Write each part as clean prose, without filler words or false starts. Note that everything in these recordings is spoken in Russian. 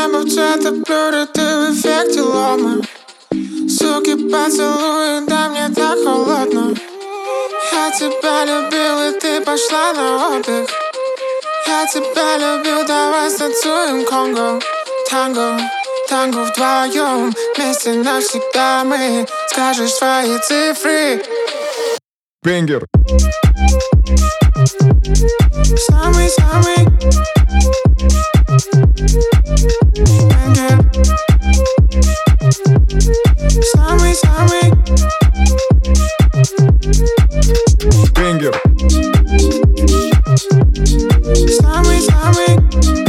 небо в цвета блюда, ты в эффекте лома. Суки поцелуй, да мне так холодно. Я тебя любил, и ты пошла на отдых. Я тебя любил, давай станцуем конго. Танго, танго вдвоем, вместе навсегда мы. Скажешь свои цифры. Бенгер. Самый-самый бенгер. Самый-самый Бенгер. Самый-самый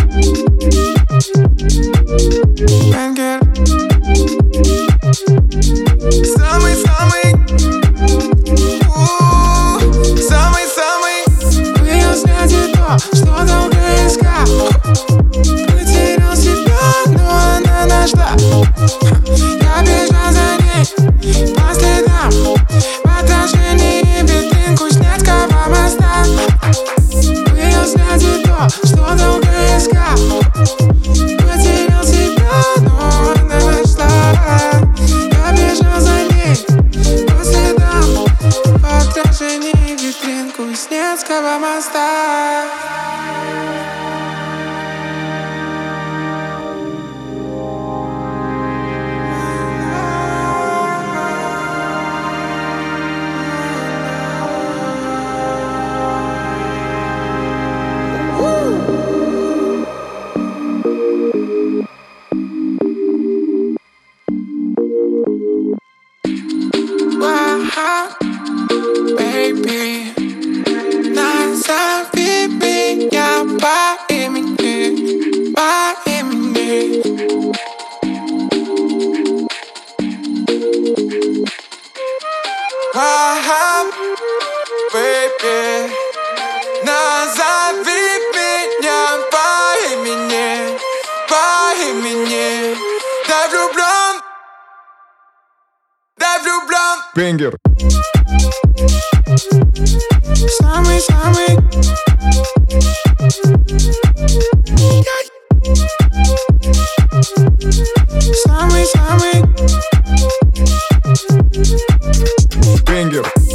бенгер. Самый-самый самый-самый. Увидел в свете то, что долго искал. Потерял себя, но она нашла. Я бежал за ней по следам, в отражении витрин Кузнецкого моста. Увидел в свете то, что долго искал. Потерял себя, но она нашла. Я бежал за ней по следам, в отражении витрин Кузнецкого моста. Baby, назови меня по имени, по имени. Baby, назови меня по имени, по имени. Да влюблен, да влюблен. Бенгер. Самый-самый самый-самый Бенгер.